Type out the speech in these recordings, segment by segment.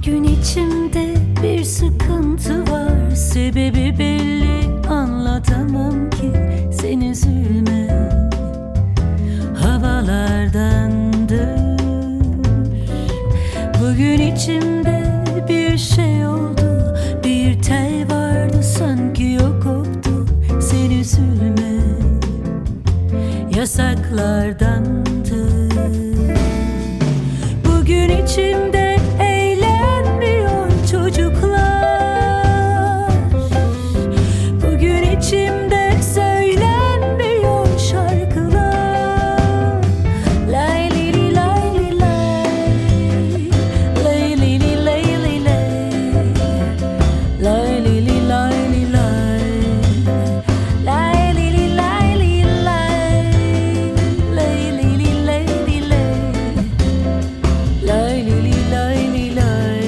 Bugün içimde bir sıkıntı var, sebebi belli, anlatamam ki. Sen üzülme, havalardandır. Bugün içimde bir şey oldu, bir tel vardı sanki o koptu. Sen üzülme, yasaklardandır. Bugün içimde eğlenmiyor çocuklar. Bugün içimde söylenmiyor şarkılar. Lay li li lay li lay, lay li li lay li lay, lay li li lay li lay, lay li li lay li lay, lay li li lay li lay, lay li li lay li lay.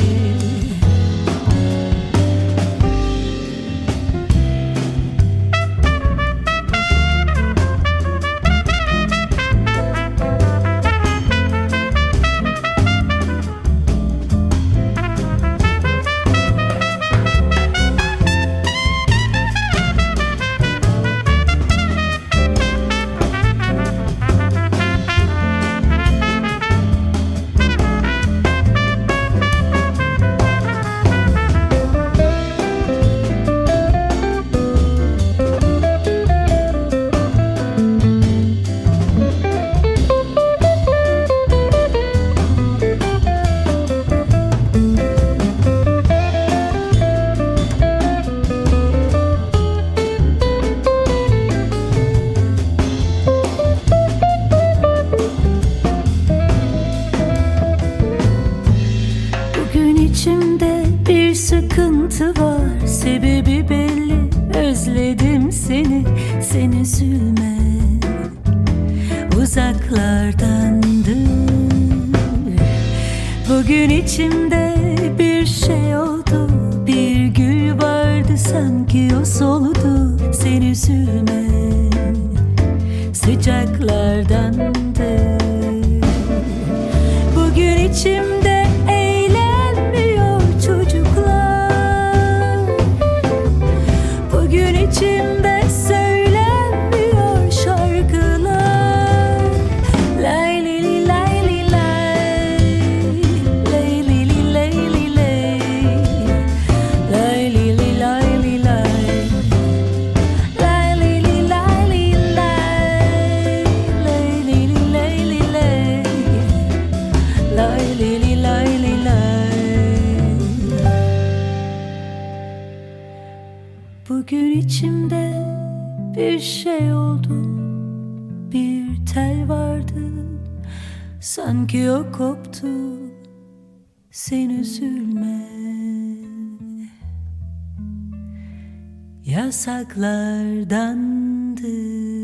Bugün içimde bir sıkıntı var, sebebi belli, özledim seni. Sen üzülme, uzaklardandır. Bugün içimde bir şey oldu, bir gül vardı sanki o soludu. Sen üzülme, sıcaklardandır. Bugün içimde eğlenmiyor çocuklar. Bugün içimde söylenmiyor şarkılar. Lay li li lay li lay, lay li li lay li lay, lay li li lay li lay, lay li li lay li lay, lay li li lay li lay, lay li li lay li lay. Bugün içimde bir şey oldu, bir tel vardı sanki o koptu. Sen üzülme, yasaklardandır.